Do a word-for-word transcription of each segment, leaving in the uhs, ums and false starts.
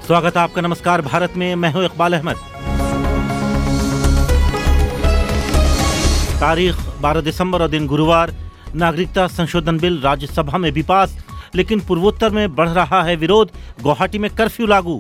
स्वागत है आपका। नमस्कार। भारत में मैं हूं इकबाल अहमद। तारीख बारह दिसंबर और दिन गुरुवार। नागरिकता संशोधन बिल राज्यसभा में भी पास, लेकिन पूर्वोत्तर में बढ़ रहा है विरोध। गुवाहाटी में कर्फ्यू लागू।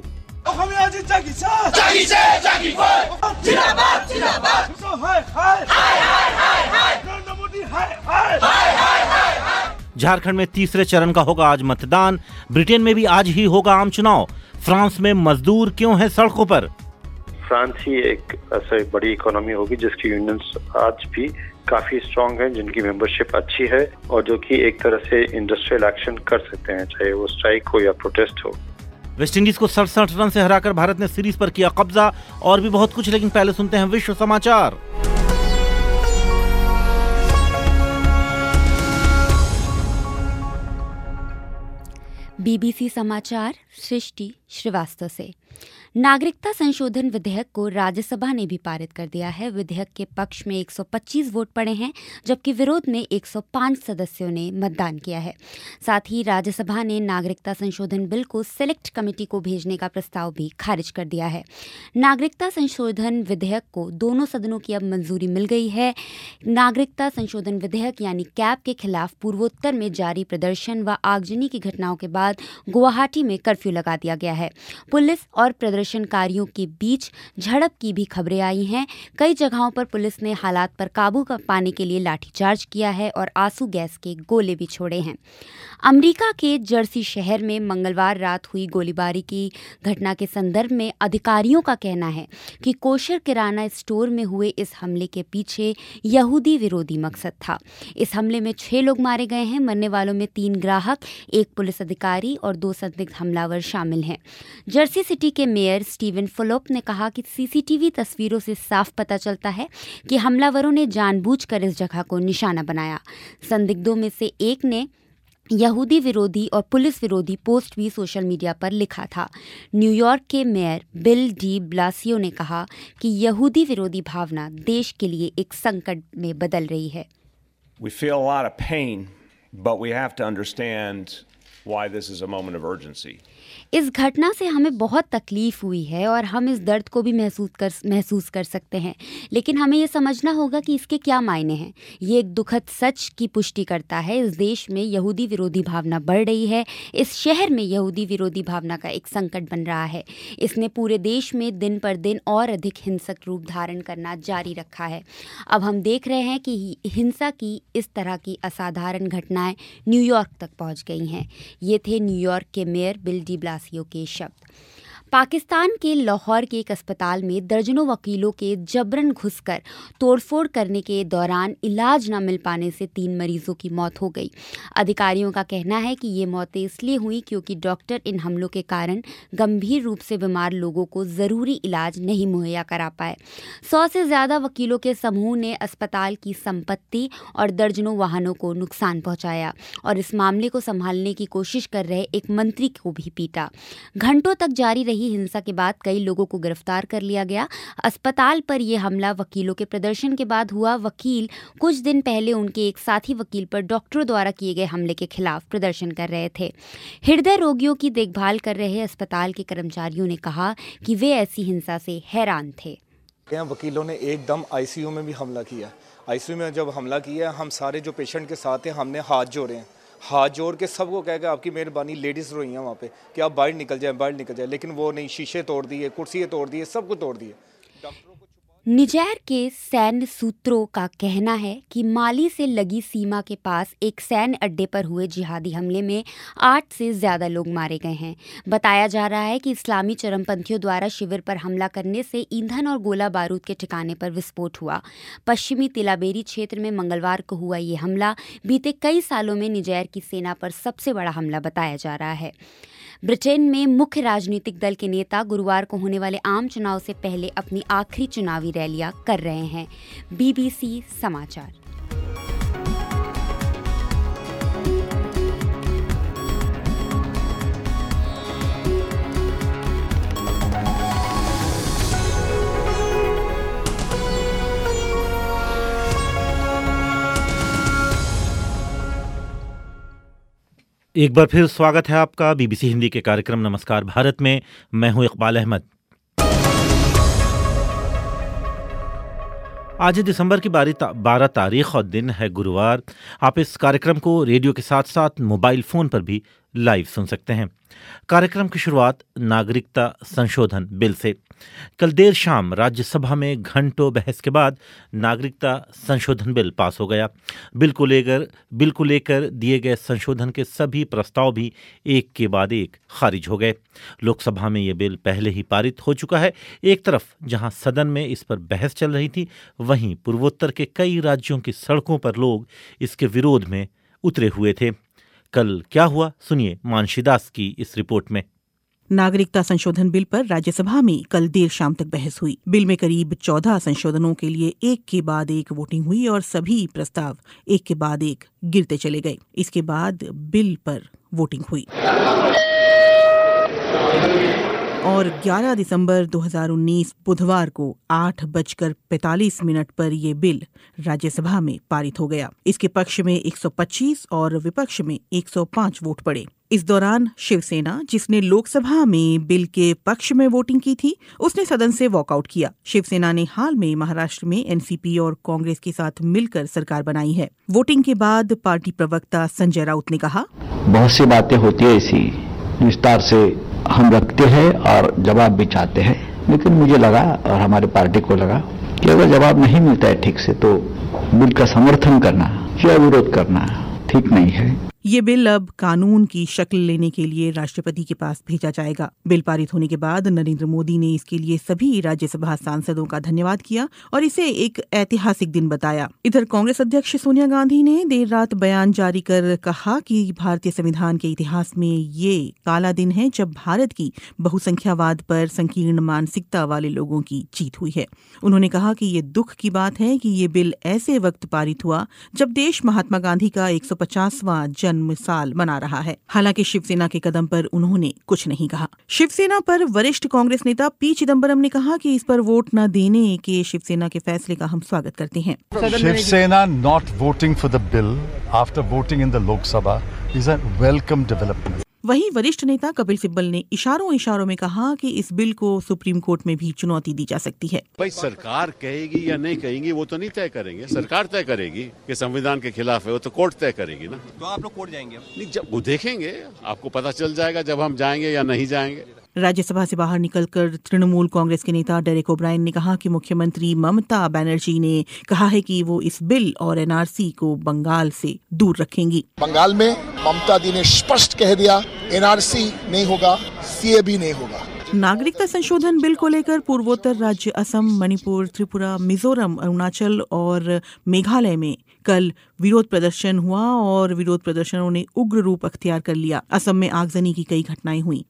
झारखंड में तीसरे चरण का होगा आज मतदान। ब्रिटेन में भी आज ही होगा आम चुनाव। फ्रांस में मजदूर क्यों हैं सड़कों पर? फ्रांस ही एक ऐसी बड़ी इकोनॉमी होगी जिसकी यूनियंस आज भी काफी स्ट्रांग है, जिनकी मेंबरशिप अच्छी है और जो कि एक तरह से इंडस्ट्रियल एक्शन कर सकते हैं, चाहे वो स्ट्राइक हो या प्रोटेस्ट हो। वेस्टइंडीज को सड़सठ रन से हराकर भारत ने सीरीज पर किया कब्जा। और भी बहुत कुछ, लेकिन पहले सुनते हैं विश्व समाचार। बीबीसी समाचार सृष्टि श्रीवास्तव से। नागरिकता संशोधन विधेयक को राज्यसभा ने भी पारित कर दिया है। विधेयक के पक्ष में एक सौ पच्चीस वोट पड़े हैं, जबकि विरोध में एक सौ पाँच सदस्यों ने मतदान किया है। साथ ही राज्यसभा ने नागरिकता संशोधन बिल को सिलेक्ट कमेटी को भेजने का प्रस्ताव भी खारिज कर दिया है। नागरिकता संशोधन विधेयक को दोनों सदनों की अब मंजूरी मिल गई है। नागरिकता संशोधन विधेयक यानी कैब के खिलाफ पूर्वोत्तर में जारी प्रदर्शन व आगजनी की घटनाओं के बाद गुवाहाटी में कर्फ्यू लगा दिया गया है। पुलिस और प्रदर्शनकारियों के बीच झड़प की भी खबरें आई हैं। कई जगहों पर पुलिस ने हालात पर काबू पाने के लिए लाठीचार्ज किया है और आंसू गैस के गोले भी छोड़े हैं। अमेरिका के जर्सी शहर में मंगलवार रात हुई गोलीबारी की घटना के संदर्भ में अधिकारियों का कहना है कि कोशर किराना स्टोर में हुए इस हमले के पीछे यहूदी विरोधी मकसद था। इस हमले में छह लोग मारे गए हैं। मरने वालों में तीन ग्राहक, एक पुलिस अधिकारी और दो संदिग्ध हमलावर शामिल हैं। जर्सी सिटी के मेयर स्टीवन फुलोप ने कहा कि सीसीटीवी तस्वीरों से साफ पता चलता है कि हमलावरों ने जानबूझकर इस जगह को निशाना बनाया। संदिग्धों में से एक ने यहूदी विरोधी और पुलिस विरोधी पोस्ट भी सोशल मीडिया पर लिखा था। न्यूयॉर्क के मेयर बिल डी ब्लासियो ने कहा कि यहूदी विरोधी भावना देश के लिए एक संकट में बदल रही है। We feel a lot of pain, but we have to understand why this is a moment of urgency. इस घटना से हमें बहुत तकलीफ हुई है और हम इस दर्द को भी महसूस कर महसूस कर सकते हैं, लेकिन हमें ये समझना होगा कि इसके क्या मायने हैं। ये एक दुखद सच की पुष्टि करता है। इस देश में यहूदी विरोधी भावना बढ़ रही है। इस शहर में यहूदी विरोधी भावना का एक संकट बन रहा है। इसने पूरे देश में दिन पर दिन और अधिक हिंसक रूप धारण करना जारी रखा है। अब हम देख रहे हैं कि हिंसा की इस तरह की असाधारण घटनाएं न्यूयॉर्क तक पहुंच गई हैं। ये थे न्यूयॉर्क के मेयर बिल डी ब्लासियो के शब्द। पाकिस्तान के लाहौर के एक अस्पताल में दर्जनों वकीलों के जबरन घुसकर तोड़फोड़ करने के दौरान इलाज न मिल पाने से तीन मरीजों की मौत हो गई। अधिकारियों का कहना है कि ये मौतें इसलिए हुई क्योंकि डॉक्टर इन हमलों के कारण गंभीर रूप से बीमार लोगों को ज़रूरी इलाज नहीं मुहैया करा पाए। सौ से ज़्यादा वकीलों के समूह ने अस्पताल की संपत्ति और दर्जनों वाहनों को नुकसान पहुँचाया और इस मामले को संभालने की कोशिश कर रहे एक मंत्री को भी पीटा। घंटों तक जारी रही हिंसा के बाद कई लोगों को गिरफ्तार कर लिया गया। अस्पताल पर यह हमला वकीलों के प्रदर्शन के बाद हुआ। वकील कुछ दिन पहले उनके एक साथी वकील पर डॉक्टरों द्वारा किए गए हमले के खिलाफ प्रदर्शन कर रहे थे। हृदय रोगियों की देखभाल कर रहे अस्पताल के कर्मचारियों ने कहा कि वे ऐसी हिंसा से हैरान थे। वकीलों ने एकदम आईसीयू में भी हमला किया। आईसीयू में जब हमला किया, हम सारे जो पेशेंट के साथ हैं, हमने हाथ जोड़े हैं। हाथ जोड़ के सबको कह के आपकी मेहरबानी, लेडीज़ रोई हैं वहाँ पे कि आप बाहर निकल जाएं, बाहर निकल जाएं, लेकिन वो नहीं, शीशे तोड़ दिए, कुर्सियाँ तोड़ दिए, सब कुछ तोड़ दिए। निजर के सैन्य सूत्रों का कहना है कि माली से लगी सीमा के पास एक सैन्य अड्डे पर हुए जिहादी हमले में आठ से ज़्यादा लोग मारे गए हैं। बताया जा रहा है कि इस्लामी चरमपंथियों द्वारा शिविर पर हमला करने से ईंधन और गोला बारूद के ठिकाने पर विस्फोट हुआ। पश्चिमी तिलाबेरी क्षेत्र में मंगलवार को हुआ ये हमला बीते कई सालों में निजर की सेना पर सबसे बड़ा हमला बताया जा रहा है। ब्रिटेन में मुख्य राजनीतिक दल के नेता गुरुवार को होने वाले आम चुनाव से पहले अपनी आखिरी चुनावी रैलियां कर रहे हैं। बीबीसी समाचार। एक बार फिर स्वागत है आपका बीबीसी हिंदी के कार्यक्रम नमस्कार भारत में। मैं हूं इकबाल अहमद। आज दिसंबर की बारह तारीख और दिन है गुरुवार। आप इस कार्यक्रम को रेडियो के साथ साथ मोबाइल फोन पर भी लाइव सुन सकते हैं। कार्यक्रम की शुरुआत नागरिकता संशोधन बिल से। कल देर शाम राज्यसभा में घंटों बहस के बाद नागरिकता संशोधन बिल पास हो गया। बिल को लेकर बिल को लेकर दिए गए संशोधन के सभी प्रस्ताव भी एक के बाद एक खारिज हो गए। लोकसभा में ये बिल पहले ही पारित हो चुका है। एक तरफ जहां सदन में इस पर बहस चल रही थी, वहीं पूर्वोत्तर के कई राज्यों की सड़कों पर लोग इसके विरोध में उतरे हुए थे। कल क्या हुआ, सुनिए मानसी दास की इस रिपोर्ट में। नागरिकता संशोधन बिल पर राज्यसभा में कल देर शाम तक बहस हुई। बिल में करीब चौदह संशोधनों के लिए एक के बाद एक वोटिंग हुई और सभी प्रस्ताव एक के बाद एक गिरते चले गए। इसके बाद बिल पर वोटिंग हुई और ग्यारह दिसंबर दो हज़ार उन्नीस बुधवार को आठ बजकर पैंतालीस मिनट पर यह बिल राज्यसभा में पारित हो गया। इसके पक्ष में एक सौ पच्चीस और विपक्ष में एक सौ पाँच वोट पड़े। इस दौरान शिवसेना, जिसने लोकसभा में बिल के पक्ष में वोटिंग की थी, उसने सदन से वॉकआउट किया। शिवसेना ने हाल में महाराष्ट्र में एनसीपी और कांग्रेस के साथ मिलकर सरकार बनाई है। वोटिंग के बाद पार्टी प्रवक्ता संजय राउत ने कहा, बहुत सी बातें होती है ऐसी विस्तार से हम रखते हैं और जवाब भी चाहते हैं, लेकिन मुझे लगा और हमारे पार्टी को लगा कि अगर जवाब नहीं मिलता है ठीक से तो बिल का समर्थन करना या विरोध करना ठीक नहीं है। ये बिल अब कानून की शक्ल लेने के लिए राष्ट्रपति के पास भेजा जाएगा। बिल पारित होने के बाद नरेंद्र मोदी ने इसके लिए सभी राज्यसभा सांसदों का धन्यवाद किया और इसे एक ऐतिहासिक दिन बताया। इधर कांग्रेस अध्यक्ष सोनिया गांधी ने देर रात बयान जारी कर कहा कि भारतीय संविधान के इतिहास में ये काला दिन है जब भारत की बहुसंख्यावाद पर संकीर्ण मानसिकता वाले लोगों की जीत हुई है। उन्होंने कहा कि ये दुख की बात है कि ये बिल ऐसे वक्त पारित हुआ जब देश महात्मा गांधी का एक सौ पचासवां जन्म साल मना रहा है। हालांकि शिवसेना के कदम पर उन्होंने कुछ नहीं कहा। शिवसेना पर वरिष्ठ कांग्रेस नेता पी चिदम्बरम ने कहा कि इस पर वोट न देने के शिवसेना के फैसले का हम स्वागत करते हैं। Shiv Sena not voting for the bill after voting in the Lok Sabha is a welcome development. वहीं वरिष्ठ नेता कपिल सिब्बल ने इशारों इशारों में कहा कि इस बिल को सुप्रीम कोर्ट में भी चुनौती दी जा सकती है। भाई सरकार कहेगी या नहीं कहेगी वो तो नहीं तय करेंगे, सरकार तय करेगी कि संविधान के खिलाफ है, वो तो कोर्ट तय करेगी ना। तो आप लोग कोर्ट जाएंगे? नहीं, जब वो देखेंगे आपको पता चल जाएगा जब हम जाएंगे या नहीं जाएंगे। राज्यसभा से बाहर निकलकर तृणमूल कांग्रेस के नेता डेरेक ओब्रायन ने कहा कि मुख्यमंत्री ममता बनर्जी ने कहा है कि वो इस बिल और एनआरसी को बंगाल से दूर रखेंगी। बंगाल में ममता दी ने स्पष्ट कह दिया एनआरसी नहीं होगा, सीए भी नहीं होगा। नागरिकता संशोधन बिल को लेकर पूर्वोत्तर राज्य असम, मणिपुर, त्रिपुरा, मिजोरम, अरुणाचल और मेघालय में कल विरोध प्रदर्शन हुआ और विरोध प्रदर्शनों ने उग्र रूप अख्तियार कर लिया। असम में आगजनी की कई घटनाएं हुई।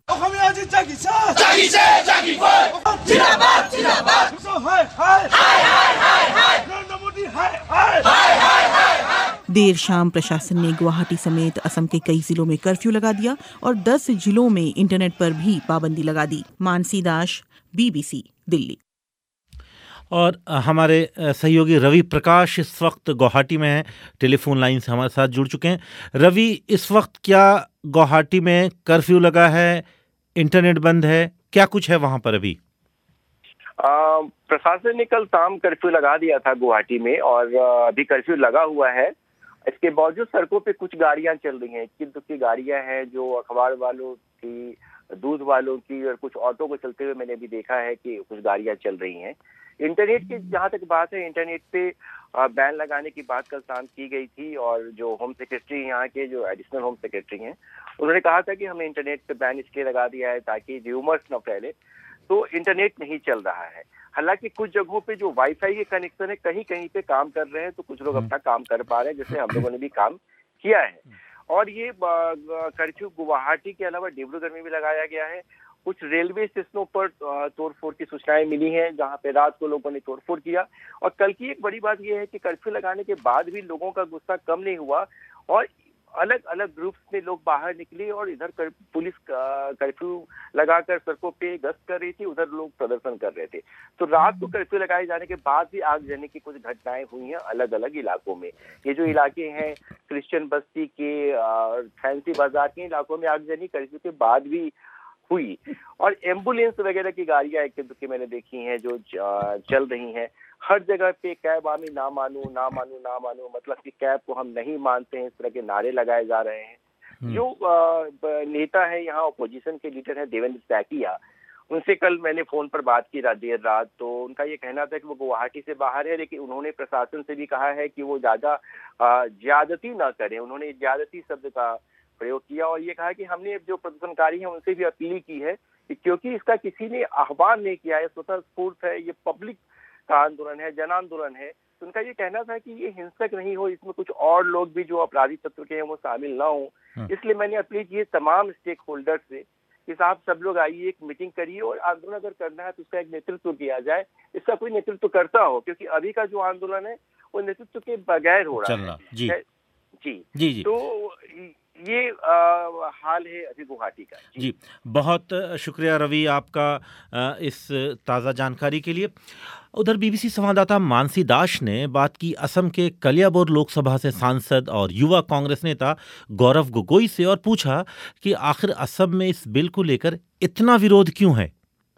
देर शाम प्रशासन ने गुवाहाटी समेत असम के कई जिलों में कर्फ्यू लगा दिया और दस जिलों में इंटरनेट पर भी पाबंदी लगा दी। मानसी दास, बीबीसी, दिल्ली। और हमारे सहयोगी रवि प्रकाश इस वक्त गुवाहाटी में हैं, टेलीफोन लाइन से हमारे साथ जुड़ चुके हैं। रवि, इस वक्त क्या गुवाहाटी में कर्फ्यू लगा है, इंटरनेट बंद है, क्या कुछ है वहां पर अभी? प्रशासन ने कल शाम कर्फ्यू लगा दिया था गुवाहाटी में और अभी कर्फ्यू लगा हुआ है। इसके बावजूद सड़कों पे कुछ गाड़ियां चल रही हैं, इक्की दुक्की गाड़ियां हैं जो अखबार वालों की, दूध वालों की और कुछ ऑटो को चलते हुए मैंने भी देखा है कि कुछ गाड़ियां चल रही हैं। इंटरनेट की जहां तक बात है, इंटरनेट पे बैन लगाने की बात कल शाम की गई थी और जो होम सेक्रेटरी यहाँ के जो एडिशनल होम सेक्रेटरी हैं उन्होंने कहा था कि हमने इंटरनेट पे बैन इसलिए लगा दिया है ताकि र्यूमर्स न फैले, तो इंटरनेट नहीं चल रहा है। हालांकि कुछ जगहों पे जो वाईफाई के कनेक्शन है कहीं कहीं पे काम कर रहे हैं, तो कुछ लोग अपना काम कर पा रहे हैं, जैसे हम लोगों ने भी काम किया है। और ये कर्फ्यू गुवाहाटी के अलावा डिब्रूगढ़ में भी लगाया गया है। कुछ रेलवे स्टेशनों पर तोड़फोड़ की सूचनाएं मिली हैं जहां पे रात को लोगों ने तोड़फोड़ किया। और कल की एक बड़ी बात यह है कि कर्फ्यू लगाने के बाद भी लोगों का गुस्सा कम नहीं हुआ और अलग अलग ग्रुप्स में लोग बाहर निकले और इधर कर, पुलिस कर्फ्यू लगाकर सड़कों पे गश्त कर रही थी, उधर लोग प्रदर्शन कर रहे थे। तो रात को कर्फ्यू लगाए जाने के बाद भी आगजनी की कुछ घटनाएं हुई हैं अलग अलग इलाकों में। ये जो इलाके हैं क्रिश्चियन बस्ती के, फैंसी बाजार के इलाकों में आगजनी कर्फ्यू के बाद भी हुई। और एम्बुलेंस वगैरह की गाड़ियां एक दुक्के मैंने देखी हैं जो चल रही हैं। हर जगह पे कैब आमी ना मानू ना मानू ना मानू, मतलब कि कैब को हम नहीं मानते हैं, इस तरह के नारे लगाए जा रहे हैं। जो आ, नेता है यहाँ अपोजिशन के लीडर है देवेंद्र सैकिया, उनसे कल मैंने फोन पर बात की रात देर रात, तो उनका ये कहना था कि वो गुवाहाटी से बाहर है, लेकिन उन्होंने प्रशासन से भी कहा है कि वो ज्यादा ज्यादती ना करें। उन्होंने ज्यादती शब्द का प्रयोग किया और ये कहा कि हमने जो प्रदर्शनकारी हैं उनसे भी अपील की है कि क्योंकि इसका किसी ने आह्वान नहीं किया है, स्वतः स्फूर्त है, ये पब्लिक का आंदोलन है, जन आंदोलन है। तो उनका ये कहना था कि ये हिंसक नहीं हो, इसमें कुछ और लोग भी जो अपराधी तत्व के हैं वो शामिल ना हो। इसलिए मैंने अपील की है तमाम स्टेक होल्डर से कि साहब सब लोग आइए, एक मीटिंग करिए और आंदोलन अगर करना है तो उसका एक नेतृत्व किया जाए, इसका कोई नेतृत्व करता हो, क्योंकि अभी का जो आंदोलन है वो नेतृत्व के बगैर हो रहा है। जी जी जी जी तो ये आ, हाल है अभी गुवाहाटी का। जी, जी बहुत शुक्रिया रवि आपका आ, इस ताज़ा जानकारी के लिए। उधर बीबीसी संवाददाता मानसी दास ने बात की असम के कलियाबोर लोकसभा से सांसद और युवा कांग्रेस नेता गौरव गोगोई से और पूछा कि आखिर असम में इस बिल को लेकर इतना विरोध क्यों है।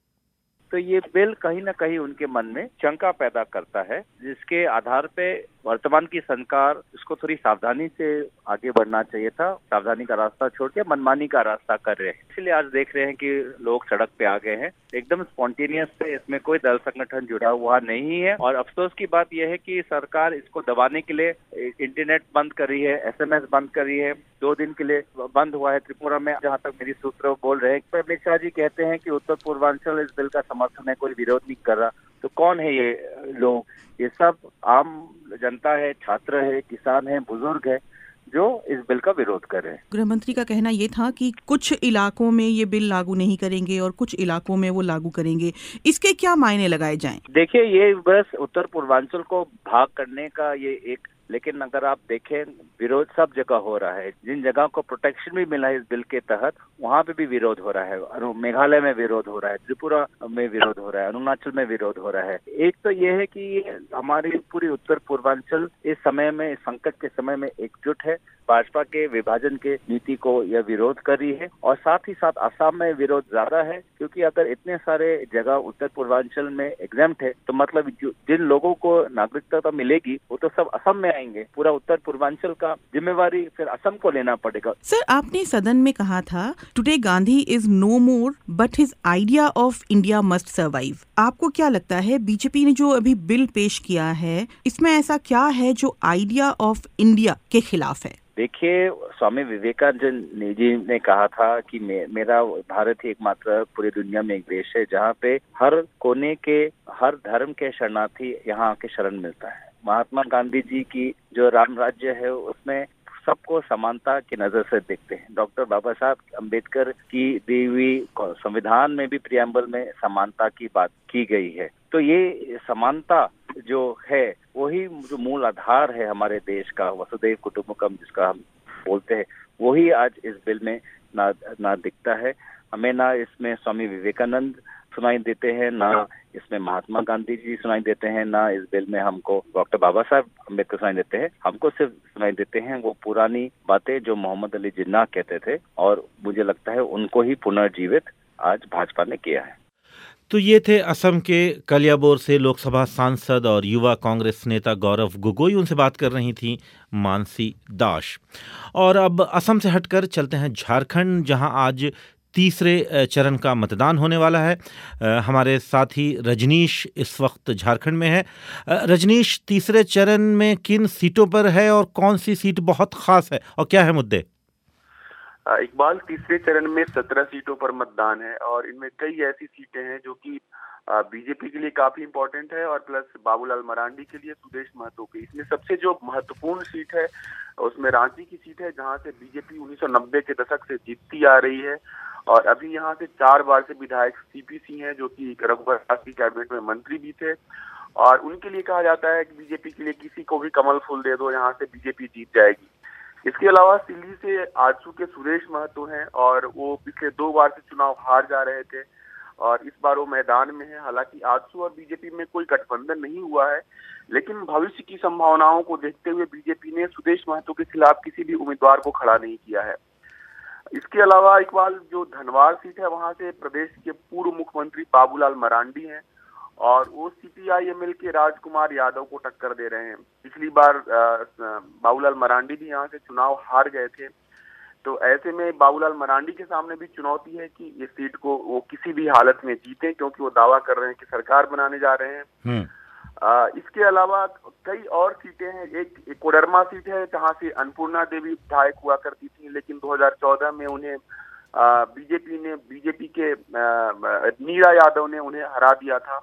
तो ये बिल कहीं ना कहीं उनके मन में शंका पैदा करता है, जिसके आधार पे वर्तमान की सरकार इसको थोड़ी सावधानी से आगे बढ़ना चाहिए था। सावधानी का रास्ता छोड़ के मनमानी का रास्ता कर रहे हैं, इसलिए आज देख रहे हैं कि लोग सड़क पे आ गए हैं एकदम स्पॉन्टेनियस से। इसमें कोई दल संगठन जुड़ा हुआ नहीं है और अफसोस की बात यह है कि सरकार इसको दबाने के लिए इंटरनेट बंद कर रही है, एसएमएस बंद कर रही है, दो दिन के लिए बंद हुआ है त्रिपुरा में, जहाँ तक मेरी सूत्र बोल रहे हैं। अमित शाह जी कहते हैं कि उत्तर पूर्वांचल इस बिल का समर्थन है, कोई विरोध नहीं कर रहा। तो कौन है ये लोग? ये सब आम जनता है, छात्र है, किसान है, बुजुर्ग है जो इस बिल का विरोध कर रहे हैं। गृह मंत्री का कहना ये था कि कुछ इलाकों में ये बिल लागू नहीं करेंगे और कुछ इलाकों में वो लागू करेंगे। इसके क्या मायने लगाए जाएं? देखिए, ये बस उत्तर पूर्वांचल को भाग करने का ये एक, लेकिन अगर आप देखें विरोध सब जगह हो रहा है। जिन जगह को प्रोटेक्शन भी मिला है इस बिल के तहत, वहाँ पे भी विरोध हो रहा है। मेघालय में विरोध हो रहा है, त्रिपुरा में विरोध हो रहा है, अरुणाचल में विरोध हो रहा है। एक तो ये है कि हमारी पूरी उत्तर पूर्वांचल इस समय में, इस संकट के समय में एकजुट है। भाजपा के विभाजन के नीति को यह विरोध कर रही है और साथ ही साथ असम में विरोध ज्यादा है, क्योंकि अगर इतने सारे जगह उत्तर पूर्वांचल में एग्जेम्प्ट है तो मतलब जिन लोगों को नागरिकता तो मिलेगी वो तो सब असम में आएंगे। पूरा उत्तर पूर्वांचल का जिम्मेवारी फिर असम को लेना पड़ेगा। सर, आपने सदन में कहा था today Gandhi is no more but his idea of India must survive. आपको क्या लगता है बीजेपी ने जो अभी बिल पेश किया है इसमें ऐसा क्या है जो आइडिया ऑफ इंडिया के खिलाफ है? देखिए, स्वामी विवेकानंद जी ने कहा था कि मे, मेरा भारत ही एकमात्र पूरी दुनिया में एक देश है जहाँ पे हर कोने के, हर धर्म के शरणार्थी यहाँ आके शरण मिलता है। महात्मा गांधी जी की जो राम राज्य है उसमें सबको समानता की नजर से देखते हैं। डॉक्टर बाबा साहब अम्बेडकर की दी हुई संविधान में भी प्रियम्बल में समानता की बात की गई है। तो ये समानता जो है वही जो मूल आधार है हमारे देश का, वसुधैव कुटुंबकम जिसका हम बोलते हैं, वही आज इस बिल में ना ना दिखता है। हमें ना इसमें स्वामी विवेकानंद सुनाई देते हैं, ना इसमें महात्मा गांधी जी सुनाई देते हैं, ना इस बिल में हमको डॉक्टर बाबा साहब अम्बेडकर सुनाई देते हैं। हमको सिर्फ सुनाई देते हैं वो पुरानी बातें जो मोहम्मद अली जिन्ना कहते थे, और मुझे लगता है उनको ही पुनर्जीवित आज भाजपा ने किया है। तो ये थे असम के कलियाबोर से लोकसभा सांसद और युवा कांग्रेस नेता गौरव गोगोई। उनसे बात कर रही थी मानसी दास। और अब असम से हटकर चलते हैं झारखंड, जहां आज तीसरे चरण का मतदान होने वाला है। हमारे साथी रजनीश इस वक्त झारखंड में है। रजनीश, तीसरे चरण में किन सीटों पर है और कौन सी सीट बहुत खास है और क्या है मुद्दे? इकबाल, तीसरे चरण में सत्रह सीटों पर मतदान है और इनमें कई ऐसी सीटें हैं जो कि बीजेपी के लिए काफी इम्पोर्टेंट है और प्लस बाबूलाल मरांडी के लिए, सुदेश महतो की। इसमें सबसे जो महत्वपूर्ण सीट है उसमें रांची की सीट है, जहां से बीजेपी उन्नीस सौ नब्बे के दशक से जीतती आ रही है और अभी यहाँ से चार बार से विधायक सीपी सिंह हैं जो कि रघुवर दास की कैबिनेट में मंत्री भी थे और उनके लिए कहा जाता है कि बीजेपी के लिए किसी को भी कमल फूल दे दो, यहाँ से बीजेपी जीत जाएगी। इसके अलावा दिल्ली से आजसू के सुरेश महतो हैं और वो पिछले दो बार से चुनाव हार जा रहे थे और इस बार वो मैदान में है। हालांकि आजसू और बीजेपी में कोई गठबंधन नहीं हुआ है, लेकिन भविष्य की संभावनाओं को देखते हुए बीजेपी ने सुरेश महतो के खिलाफ किसी भी उम्मीदवार को खड़ा नहीं किया है। इसके अलावा इकबाल जो धनवार सीट है वहां से प्रदेश के पूर्व मुख्यमंत्री बाबूलाल मरांडी हैं और वो सीपीआई-एमएल के राजकुमार यादव को टक्कर दे रहे हैं। पिछली बार बाबूलाल मरांडी भी यहाँ से चुनाव हार गए थे, तो ऐसे में बाबूलाल मरांडी के सामने भी चुनौती है कि इस सीट को वो किसी भी हालत में जीते, क्योंकि वो दावा कर रहे हैं कि सरकार बनाने जा रहे हैं। आ, इसके अलावा कई और सीटें हैं। एक, एक कोडरमा सीट है जहां से अन्नपूर्णा देवी विधायक हुआ करती थी, लेकिन दो हज़ार चौदह में उन्हें बीजेपी ने बीजेपी के आ, नीरा यादव ने उन्हें हरा दिया था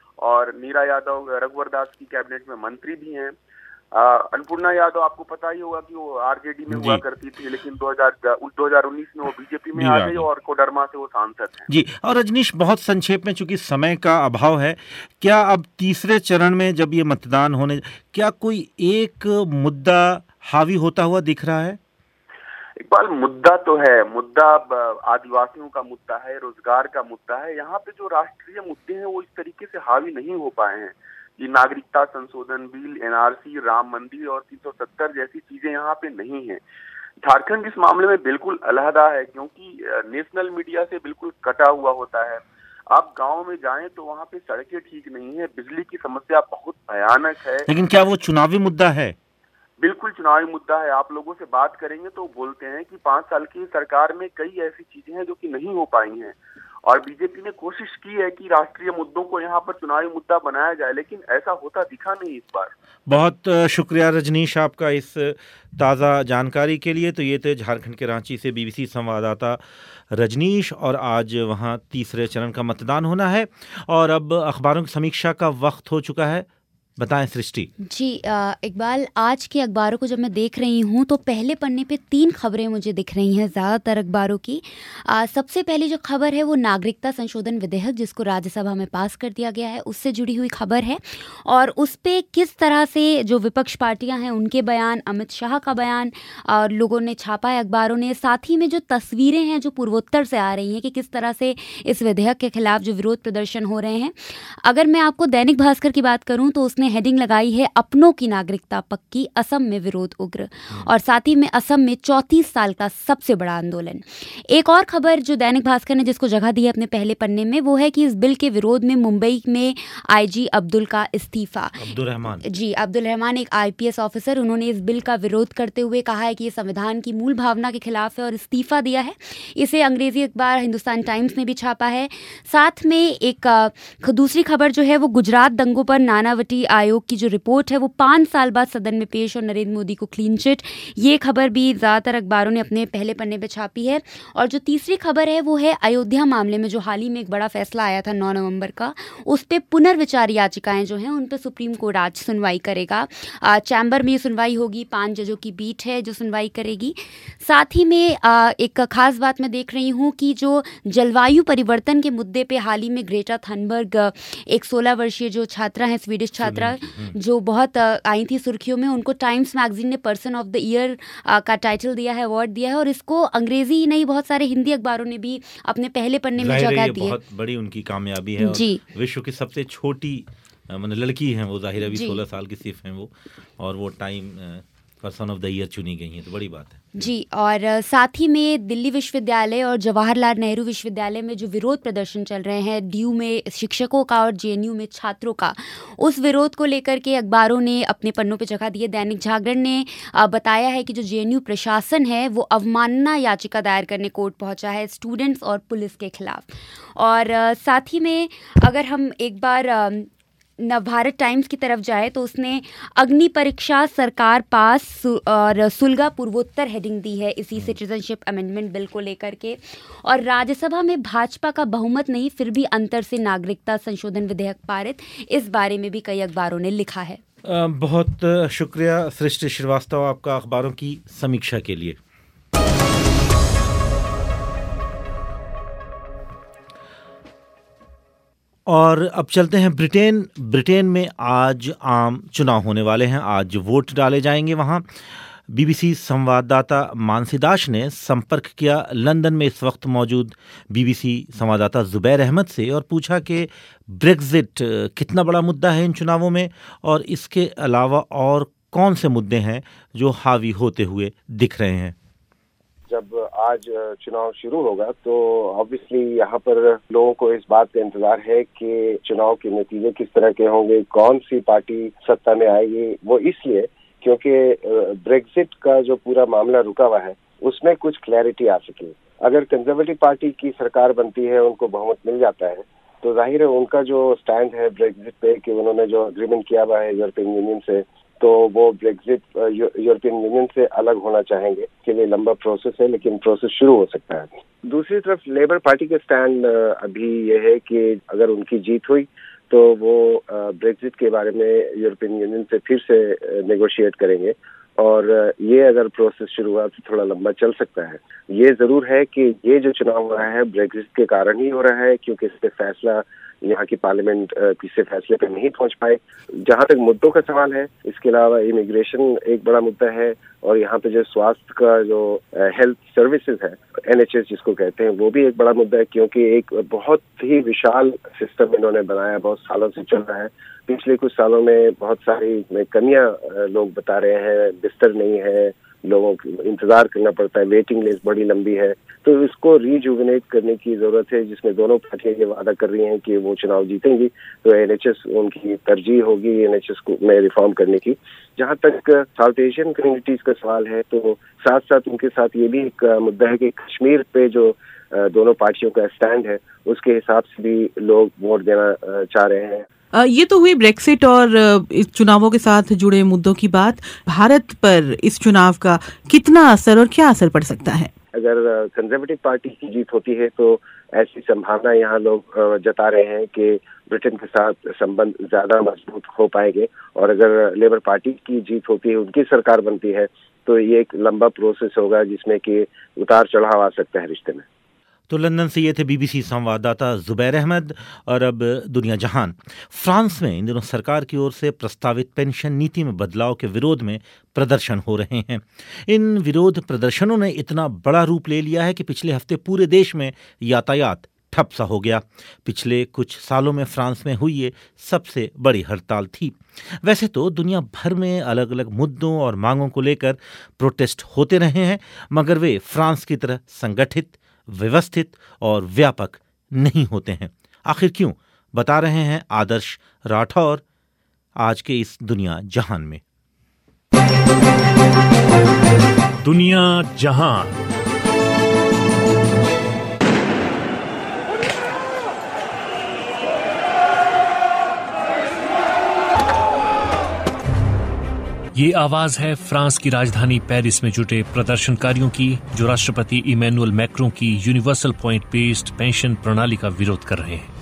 और नीरा यादव रघुवर दास की कैबिनेट में मंत्री भी हैं। अन्नपूर्णा यादव आपको पता ही होगा कि वो आरजेडी में हुआ करती थी, लेकिन दो हज़ार उन्नीस में वो बीजेपी में आ गई और कोडरमा से वो सांसद हैं। जी, और रजनीश बहुत संक्षेप में, चूंकि समय का अभाव है, क्या अब तीसरे चरण में जब ये मतदान होने, क्या कोई एक मुद्दा हावी होता हुआ दिख रहा है? इकबाल, मुद्दा तो है, मुद्दा आदिवासियों का मुद्दा है, रोजगार का मुद्दा है। यहाँ पे जो राष्ट्रीय मुद्दे हैं वो इस तरीके से हावी नहीं हो पाए हैं। ये नागरिकता संशोधन बिल, एनआरसी, राम मंदिर और तीन सौ सत्तर जैसी चीजें यहाँ पे नहीं है। झारखंड इस मामले में बिल्कुल अलहदा है, क्योंकि नेशनल मीडिया से बिल्कुल कटा हुआ होता है। आप गांव में जाएं तो वहाँ पे सड़कें ठीक नहीं है, बिजली की समस्या बहुत भयानक है। लेकिन क्या वो चुनावी मुद्दा है? बिल्कुल चुनावी मुद्दा है। आप लोगों से बात करेंगे तो बोलते हैं कि पांच साल की सरकार में कई ऐसी चीजें हैं जो कि नहीं हो पाई हैं और बीजेपी ने कोशिश की है कि राष्ट्रीय मुद्दों को यहाँ पर चुनावी मुद्दा बनाया जाए, लेकिन ऐसा होता दिखा नहीं इस बार। बहुत शुक्रिया रजनीश आपका इस ताज़ा जानकारी के लिए। तो ये थे झारखंड के रांची से बीबीसी संवाददाता रजनीश, और आज वहाँ तीसरे चरण का मतदान होना है। और अब अखबारों की समीक्षा का वक्त हो चुका है। बताएं सृष्टि। जी इकबाल, आज के अखबारों को जब मैं देख रही हूँ तो पहले पन्ने पे तीन खबरें मुझे दिख रही हैं ज़्यादातर अखबारों की। आ, सबसे पहली जो खबर है वो नागरिकता संशोधन विधेयक जिसको राज्यसभा में पास कर दिया गया है उससे जुड़ी हुई खबर है, और उस पर किस तरह से जो विपक्ष पार्टियां हैं उनके बयान, अमित शाह का बयान और लोगों ने छापा है अखबारों ने। साथ ही में जो तस्वीरें हैं जो पूर्वोत्तर से आ रही हैं कि किस तरह से इस विधेयक के खिलाफ जो विरोध प्रदर्शन हो रहे हैं। अगर मैं आपको दैनिक भास्कर की बात करूँ तो उसने हेडिंग लगाई है अपनों की नागरिकता पक्की, असम में विरोध उग्र, और साथ ही में असम में चौंतीस साल का सबसे बड़ा आंदोलन। एक और खबर जो दैनिक भास्कर ने जिसको जगह दी है अपने पहले पन्ने में वो है कि इस बिल के विरोध में मुंबई में आईजी अब्दुल का इस्तीफा। अब्दुल रहमान जी अब्दुल रहमान एक आईपीएस ऑफिसर, उन्होंने इस बिल का विरोध करते हुए कहा है कि ये संविधान की मूल भावना के खिलाफ है और इस्तीफा दिया है। इसे अंग्रेजी अखबार हिंदुस्तान टाइम्स ने भी छापा है। साथ में एक दूसरी खबर जो है वो गुजरात दंगों पर नानावटी आयोग की जो रिपोर्ट है वो पाँच साल बाद सदन में पेश और नरेंद्र मोदी को क्लीन चिट, ये खबर भी ज़्यादातर अखबारों ने अपने पहले पन्ने पे छापी है। और जो तीसरी खबर है वो है अयोध्या मामले में जो हाल ही में एक बड़ा फैसला आया था नौ नवंबर का, उस पर पुनर्विचार याचिकाएं जो हैं उन पर सुप्रीम कोर्ट आज सुनवाई करेगा। चैम्बर में ये सुनवाई होगी, पाँच जजों की पीठ है जो सुनवाई करेगी। साथ ही में आ, एक खास बात मैं देख रही हूँ कि जो जलवायु परिवर्तन के मुद्दे पर हाल ही में ग्रेटा थनबर्ग, एक सोलह वर्षीय जो छात्रा है, स्वीडिश छात्रा जो बहुत आई थी सुर्खियों में, उनको टाइम्स मैगजीन ने पर्सन ऑफ द ईयर का टाइटल दिया है, अवार्ड दिया है, और इसको अंग्रेजी ही नहीं बहुत सारे हिंदी अखबारों ने भी अपने पहले पन्ने में जगह दी है। बहुत बड़ी उनकी कामयाबी है जी। विश्व की सबसे छोटी मतलब लड़की है वो, जाहिर है अभी सोलह साल की सिर्फ हैं वो, और वो Time person of the year चुनी गई हैं, तो बड़ी बात है जी। और साथ ही में दिल्ली विश्वविद्यालय और जवाहरलाल नेहरू विश्वविद्यालय में जो विरोध प्रदर्शन चल रहे हैं, डी यू में शिक्षकों का और जे एन यू में छात्रों का, उस विरोध को लेकर के अखबारों ने अपने पन्नों पे जगह दी है। दैनिक जागरण ने बताया है कि जो जे एन यू प्रशासन है वो अवमानना याचिका दायर करने कोर्ट पहुंचा है स्टूडेंट्स और पुलिस के खिलाफ। और साथ ही में अगर हम एक बार नवभारत टाइम्स की तरफ जाए तो उसने अग्नि परीक्षा सरकार पास और सुलगा पूर्वोत्तर हेडिंग दी है इसी सिटीजनशिप अमेंडमेंट बिल को लेकर के। और राज्यसभा में भाजपा का बहुमत नहीं फिर भी अंतर से नागरिकता संशोधन विधेयक पारित, इस बारे में भी कई अखबारों ने लिखा है। बहुत शुक्रिया सृष्टि श्रीवास्तव आपका अखबारों की समीक्षा के लिए। और अब चलते हैं ब्रिटेन। ब्रिटेन में आज आम चुनाव होने वाले हैं, आज वोट डाले जाएंगे वहाँ। बीबीसी संवाददाता मानसी दास ने संपर्क किया लंदन में इस वक्त मौजूद बीबीसी संवाददाता जुबैर अहमद से और पूछा कि ब्रेक्जिट कितना बड़ा मुद्दा है इन चुनावों में और इसके अलावा और कौन से मुद्दे हैं जो हावी होते हुए दिख रहे हैं। जब आज चुनाव शुरू होगा तो ऑब्वियसली यहाँ पर लोगों को इस बात का इंतजार है कि चुनाव के नतीजे किस तरह के होंगे, कौन सी पार्टी सत्ता में आएगी। वो इसलिए क्योंकि ब्रेक्जिट का जो पूरा मामला रुका हुआ है उसमें कुछ क्लैरिटी आ सके। अगर कंजर्वेटिव पार्टी की सरकार बनती है, उनको बहुमत मिल जाता है, तो जाहिर है उनका जो स्टैंड है ब्रेक्जिट पे कि उन्होंने जो एग्रीमेंट किया हुआ है यूरोपियन यूनियन से, तो वो ब्रेक्जिट यूरोपियन यूनियन से अलग होना चाहेंगे। के लिए लंबा प्रोसेस है लेकिन प्रोसेस शुरू हो सकता है। दूसरी तरफ लेबर पार्टी का स्टैंड अभी ये है कि अगर उनकी जीत हुई तो वो ब्रेक्जिट के बारे में यूरोपियन यूनियन से फिर से नेगोशिएट करेंगे और ये अगर प्रोसेस शुरू हुआ तो थोड़ा लंबा चल सकता है। ये जरूर है कि ये जो चुनाव हो रहा है ब्रेक्जिट के कारण ही हो रहा है क्योंकि इस पे फैसला यहाँ की पार्लियामेंट किसी फैसले पे नहीं पहुंच पाए। जहाँ तक मुद्दों का सवाल है, इसके अलावा इमिग्रेशन एक बड़ा मुद्दा है और यहाँ पे जो स्वास्थ्य का जो हेल्थ सर्विसेज है, एन एच एस जिसको कहते हैं, वो भी एक बड़ा मुद्दा है क्योंकि एक बहुत ही विशाल सिस्टम इन्होंने बनाया, बहुत सालों से चल रहा है। पिछले कुछ सालों में बहुत सारी कमियां लोग बता रहे हैं, बिस्तर नहीं है, लोगों को इंतजार करना पड़ता है, वेटिंग लिस्ट बड़ी लंबी है। तो इसको रीजुविनेट करने की जरूरत है, जिसमें दोनों पार्टियां ये वादा कर रही हैं कि वो चुनाव जीतेंगी तो एन एच एस उनकी तरजीह होगी एन एच एस को में रिफॉर्म करने की। जहाँ तक साउथ एशियन कम्युनिटीज का सवाल है तो साथ साथ उनके साथ ये भी एक मुद्दा है कि कश्मीर पे जो दोनों पार्टियों का स्टैंड है उसके हिसाब से भी लोग वोट देना चाह रहे हैं। ये तो हुई ब्रेक्सिट और इस चुनावों के साथ जुड़े मुद्दों की बात। भारत पर इस चुनाव का कितना असर और क्या असर पड़ सकता है? अगर कंजर्वेटिव पार्टी की जीत होती है तो ऐसी संभावना यहाँ लोग जता रहे हैं कि ब्रिटेन के साथ संबंध ज्यादा मजबूत हो पाएंगे और अगर लेबर पार्टी की जीत होती है, उनकी सरकार बनती है, तो ये एक लंबा प्रोसेस होगा जिसमें कि उतार चढ़ाव आ सकता है रिश्ते में। तो लंदन से ये थे बीबीसी संवाददाता जुबैर अहमद। और अब दुनिया जहान। फ्रांस में इन दिनों सरकार की ओर से प्रस्तावित पेंशन नीति में बदलाव के विरोध में प्रदर्शन हो रहे हैं। इन विरोध प्रदर्शनों ने इतना बड़ा रूप ले लिया है कि पिछले हफ्ते पूरे देश में यातायात ठप सा हो गया। पिछले कुछ सालों में फ्रांस में हुई ये सबसे बड़ी हड़ताल थी। वैसे तो दुनिया भर में अलग अलग मुद्दों और मांगों को लेकर प्रोटेस्ट होते रहे हैं, मगर वे फ्रांस की तरह संगठित, व्यवस्थित और व्यापक नहीं होते हैं। आखिर क्यों, बता रहे हैं आदर्श राठौर आज के इस दुनिया जहान में। दुनिया जहान। ये आवाज है फ्रांस की राजधानी पेरिस में जुटे प्रदर्शनकारियों की, जो राष्ट्रपति इमैनुअल मैक्रों की यूनिवर्सल पॉइंट बेस्ड पेंशन प्रणाली का विरोध कर रहे हैं।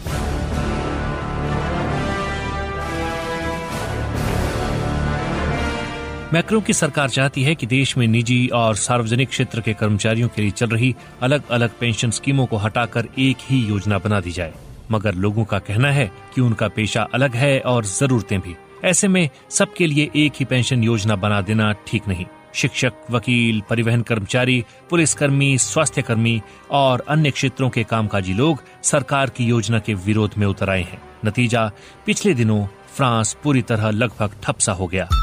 मैक्रों की सरकार चाहती है कि देश में निजी और सार्वजनिक क्षेत्र के कर्मचारियों के लिए चल रही अलग अलग पेंशन स्कीमों को हटाकर एक ही योजना बना दी जाए, मगर लोगों का कहना है कि उनका पेशा अलग है और जरूरतें भी। ऐसे में सबके लिए एक ही पेंशन योजना बना देना ठीक नहीं। शिक्षक, वकील, परिवहन कर्मचारी, पुलिसकर्मी, स्वास्थ्य कर्मी और अन्य क्षेत्रों के कामकाजी लोग सरकार की योजना के विरोध में उतर आए हैं। नतीजा, पिछले दिनों फ्रांस पूरी तरह लगभग ठप सा हो गया।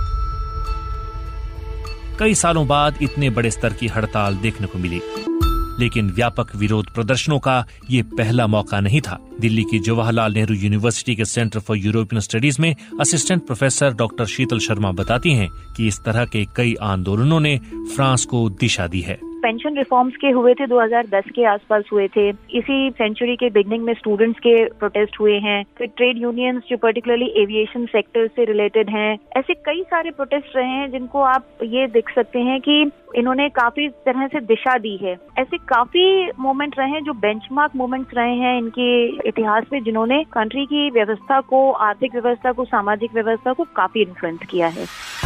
कई सालों बाद इतने बड़े स्तर की हड़ताल देखने को मिली, लेकिन व्यापक विरोध प्रदर्शनों का ये पहला मौका नहीं था। दिल्ली की जवाहरलाल नेहरू यूनिवर्सिटी के सेंटर फॉर यूरोपियन स्टडीज में assistant professor doctor Sheetal Sharma बताती हैं कि इस तरह के कई आंदोलनों ने फ्रांस को दिशा दी है। पेंशन रिफॉर्म्स के हुए थे, दो हज़ार दस के आसपास हुए थे। इसी सेंचुरी के बिगनिंग में स्टूडेंट्स के प्रोटेस्ट हुए हैं। फिर ट्रेड यूनियंस जो पर्टिकुलरली एविएशन सेक्टर से रिलेटेड हैं, ऐसे कई सारे प्रोटेस्ट रहे हैं जिनको आप ये देख सकते हैं कि इन्होंने काफी तरह से दिशा दी है। ऐसे काफी मोमेंट रहे हैं जो बेंचमार्क मोमेंट्स रहे हैं इनके इतिहास में, जिन्होंने कंट्री की व्यवस्था को, आर्थिक व्यवस्था को, सामाजिक व्यवस्था को काफी इन्फ्लुएंस किया है।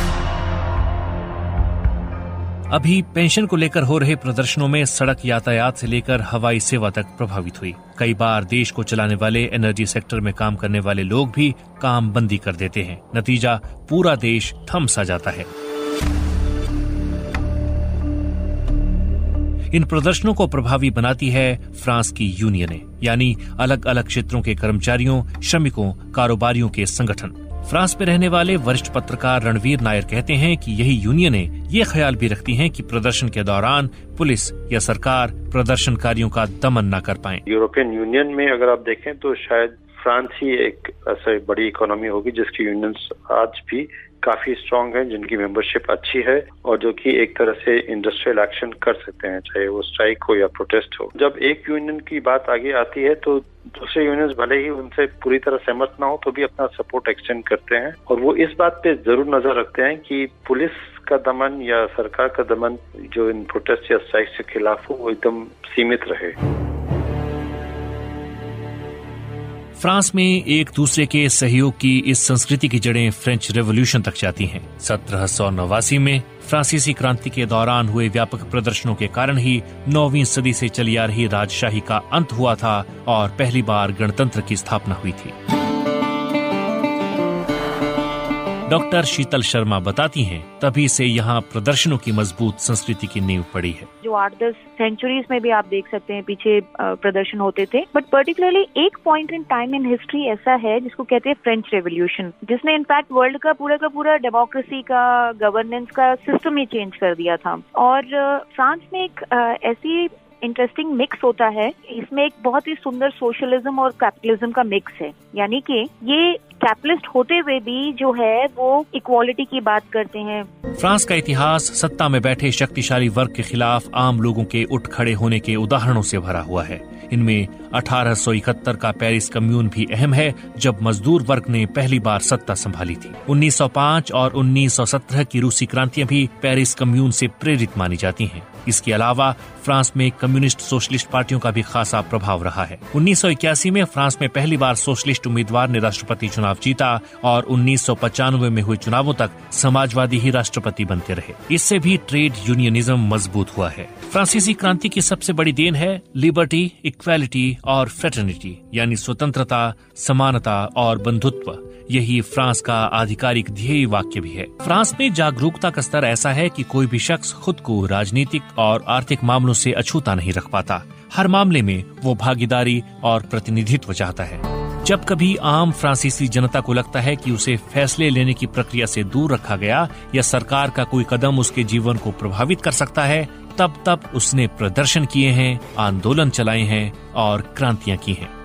अभी पेंशन को लेकर हो रहे प्रदर्शनों में सड़क यातायात से लेकर हवाई सेवा तक प्रभावित हुई। कई बार देश को चलाने वाले एनर्जी सेक्टर में काम करने वाले लोग भी काम बंदी कर देते हैं। नतीजा, पूरा देश थम सा जाता है। इन प्रदर्शनों को प्रभावी बनाती है फ्रांस की यूनियनें, यानी अलग अलग क्षेत्रों के कर्मचारियों, श्रमिकों, कारोबारियों के संगठन। फ्रांस में रहने वाले वरिष्ठ पत्रकार रणवीर नायर कहते हैं कि यही यूनियनें ये ख्याल भी रखती हैं कि प्रदर्शन के दौरान पुलिस या सरकार प्रदर्शनकारियों का दमन न कर पाए। यूरोपियन यूनियन में अगर आप देखें तो शायद फ्रांस ही एक ऐसी बड़ी इकोनॉमी होगी जिसकी यूनियंस आज भी काफी स्ट्रांग हैं, जिनकी मेंबरशिप अच्छी है और जो कि एक तरह से इंडस्ट्रियल एक्शन कर सकते हैं, चाहे वो स्ट्राइक हो या प्रोटेस्ट हो। जब एक यूनियन की बात आगे आती है तो दूसरे यूनियंस भले ही उनसे पूरी तरह सहमत ना हो तो भी अपना सपोर्ट एक्सटेंड करते हैं और वो इस बात पे जरूर नजर रखते हैं कि पुलिस का दमन या सरकार का दमन जो इन प्रोटेस्ट या स्ट्राइक के खिलाफ हो वो एकदम सीमित रहे। फ्रांस में एक दूसरे के सहयोग की इस संस्कृति की जड़ें फ्रेंच रेवोल्यूशन तक जाती हैं। सत्रह सौ नवासी में फ्रांसीसी क्रांति के दौरान हुए व्यापक प्रदर्शनों के कारण ही नौवीं सदी से चली आ रही राजशाही का अंत हुआ था और पहली बार गणतंत्र की स्थापना हुई थी। डॉक्टर शीतल शर्मा बताती हैं, तभी से यहाँ प्रदर्शनों की मजबूत संस्कृति की नींव पड़ी है। जो आठ दस सेंचुरीज में भी आप देख सकते हैं पीछे प्रदर्शन होते थे, बट पर्टिकुलरली एक point in time in history ऐसा है जिसको कहते हैं फ्रेंच रेवोल्यूशन, जिसने इनफैक्ट वर्ल्ड का पूरा का पूरा डेमोक्रेसी का, गवर्नेंस का सिस्टम ही चेंज कर दिया था। और फ्रांस में एक ऐसी इंटरेस्टिंग मिक्स होता है, इसमें एक बहुत ही सुंदर सोशलिज्म और कैपिटलिज्म का मिक्स है, यानी कि ये कैपिटलिस्ट होते हुए भी जो है वो इक्वालिटी की बात करते हैं। फ्रांस का इतिहास सत्ता में बैठे शक्तिशाली वर्ग के खिलाफ आम लोगों के उठ खड़े होने के उदाहरणों से भरा हुआ है। इनमें अठारह सौ इकहत्तर का पेरिस कम्यून भी अहम है, जब मजदूर वर्ग ने पहली बार सत्ता संभाली थी। उन्नीस सौ पाँच और उन्नीस सौ सत्रह की रूसी क्रांतियां भी पेरिस कम्यून से प्रेरित मानी जाती हैं। इसके अलावा फ्रांस में कम्युनिस्ट सोशलिस्ट पार्टियों का भी खासा प्रभाव रहा है। उन्नीस सौ इक्यासी में फ्रांस में पहली बार सोशलिस्ट उम्मीदवार ने राष्ट्रपति चुनाव जीता और उन्नीस सौ पचानवे में हुए चुनावों तक समाजवादी ही राष्ट्रपति बनते रहे। इससे भी ट्रेड यूनियनिज्म मजबूत हुआ है। फ्रांसीसी क्रांति की सबसे बड़ी देन है लिबर्टी, इक्वालिटी और फ्रेटर्निटी, यानी स्वतंत्रता, समानता और बंधुत्व। यही फ्रांस का आधिकारिक ध्येय वाक्य भी है। फ्रांस में जागरूकता का स्तर ऐसा है कि कोई भी शख्स खुद को राजनीतिक और आर्थिक मामलों से अछूता नहीं रख पाता। हर मामले में वो भागीदारी और प्रतिनिधित्व चाहता है। जब कभी आम फ्रांसीसी जनता को लगता है कि उसे फैसले लेने की प्रक्रिया से दूर रखा गया या सरकार का कोई कदम उसके जीवन को प्रभावित कर सकता है, तब तब उसने प्रदर्शन किए हैं, आंदोलन चलाए हैं और क्रांतियां की हैं।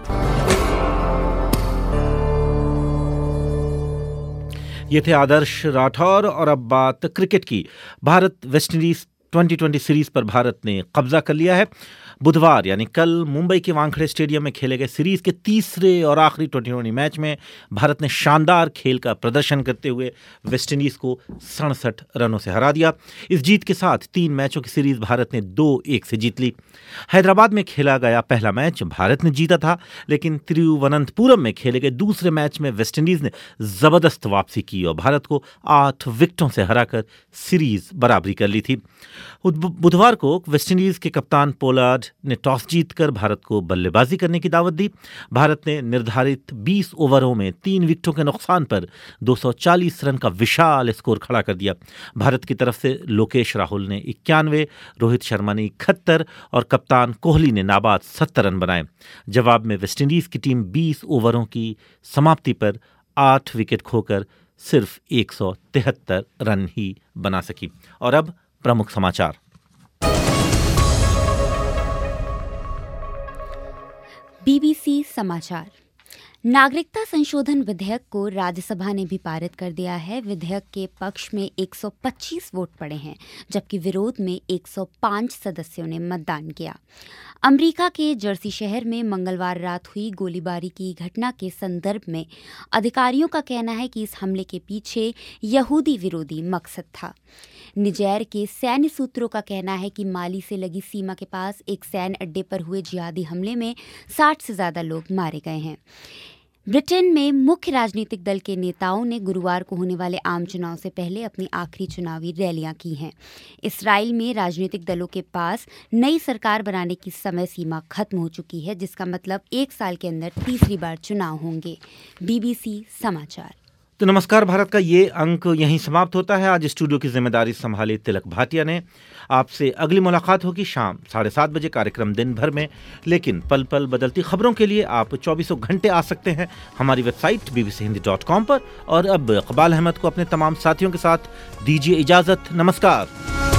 ये थे आदर्श राठौर और अब बात क्रिकेट की। Bharat West Indies twenty twenty series पर भारत ने कब्जा कर लिया है। बुधवार यानी कल मुंबई के वानखेड़े स्टेडियम में खेले गए सीरीज के तीसरे और आखिरी ट्वेंटी ट्वेंटी मैच में भारत ने शानदार खेल का प्रदर्शन करते हुए वेस्टइंडीज को सड़सठ रनों से हरा दिया। इस जीत के साथ तीन मैचों की सीरीज भारत ने दो एक से जीत ली। हैदराबाद में खेला गया पहला मैच भारत ने जीता था, लेकिन तिरुवनंतपुरम में खेले गए दूसरे मैच में वेस्टइंडीज ने जबरदस्त वापसी की और भारत को आठ विकेटों से हराकर सीरीज बराबरी कर ली थी। बुधवार को वेस्टइंडीज के कप्तान पोलार्ड ने टॉस जीतकर भारत को बल्लेबाजी करने की दावत दी। भारत ने निर्धारित बीस ओवरों में तीन विकेटों के नुकसान पर दो सौ चालीस रन का विशाल स्कोर खड़ा कर दिया। भारत की तरफ से लोकेश राहुल ने इक्यानवे, रोहित शर्मा ने इकहत्तर और कप्तान कोहली ने नाबाद सत्तर रन बनाए। जवाब में वेस्टइंडीज की टीम बीस ओवरों की समाप्ति पर आठ विकेट खोकर सिर्फ एक सौ तिहत्तर रन ही बना सकी। और अब प्रमुख समाचार। बीबीसी समाचार। नागरिकता संशोधन विधेयक को राज्यसभा ने भी पारित कर दिया है। विधेयक के पक्ष में एक सौ पच्चीस वोट पड़े हैं, जबकि विरोध में एक सौ पाँच सदस्यों ने मतदान किया। अमेरिका के जर्सी शहर में मंगलवार रात हुई गोलीबारी की घटना के संदर्भ में अधिकारियों का कहना है कि इस हमले के पीछे यहूदी विरोधी मकसद था। निजैर के सैन्य सूत्रों का कहना है कि माली से लगी सीमा के पास एक सैन्य अड्डे पर हुए जिहादी हमले में साठ से ज्यादा लोग मारे गए हैं। ब्रिटेन में मुख्य राजनीतिक दल के नेताओं ने गुरुवार को होने वाले आम चुनाव से पहले अपनी आखिरी चुनावी रैलियां की हैं। इसराइल में राजनीतिक दलों के पास नई सरकार बनाने की समय सीमा खत्म हो चुकी है, जिसका मतलब एक साल के अंदर तीसरी बार चुनाव होंगे। बीबीसी समाचार। तो नमस्कार भारत का ये अंक यहीं समाप्त होता है। आज स्टूडियो की जिम्मेदारी संभाली तिलक भाटिया ने। आपसे अगली मुलाकात होगी शाम साढ़े सात बजे कार्यक्रम दिन भर में, लेकिन पल पल बदलती खबरों के लिए आप चौबीसों घंटे आ सकते हैं हमारी website BBC Hindi dot com पर। और अब इकबाल अहमद को अपने तमाम साथियों के साथ दीजिए इजाजत। नमस्कार।